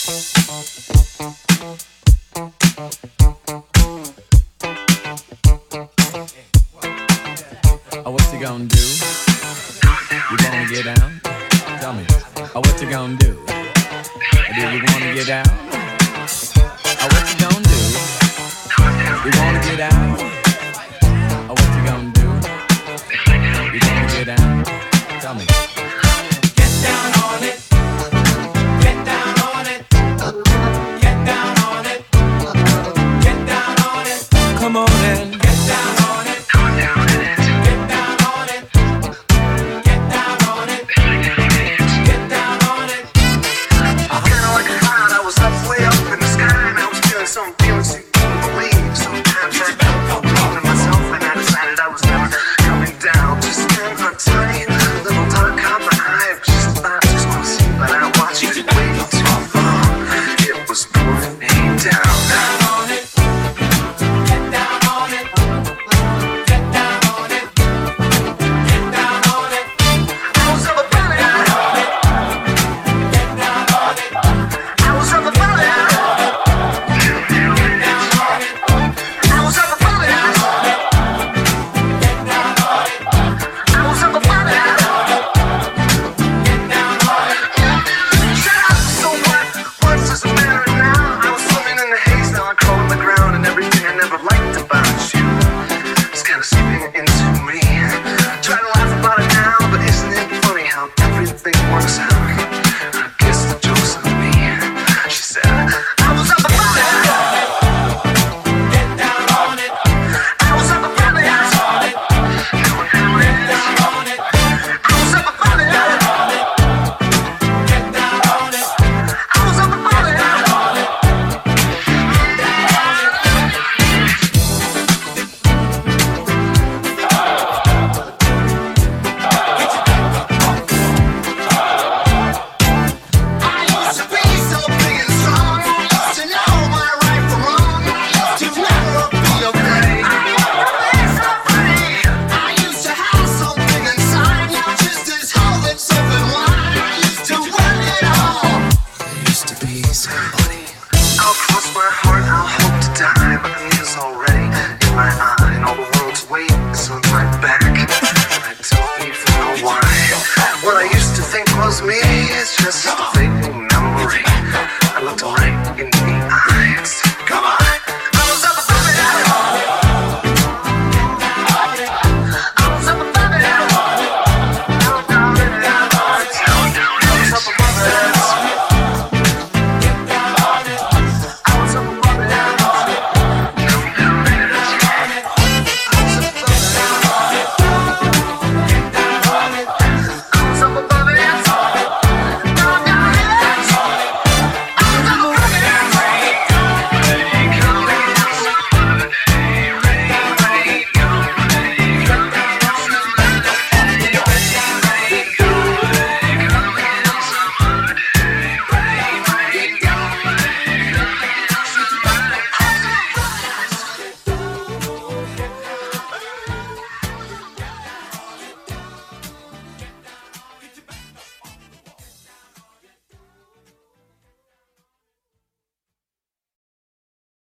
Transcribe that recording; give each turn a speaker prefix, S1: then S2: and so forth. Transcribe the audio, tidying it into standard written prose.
S1: Oh, what you gonna do? You wanna get down? Tell me. Oh, what you gonna do? Do you wanna get down? Oh, what you gonna do? You wanna get down? Oh, what you gonna do? You wanna get down? Tell me.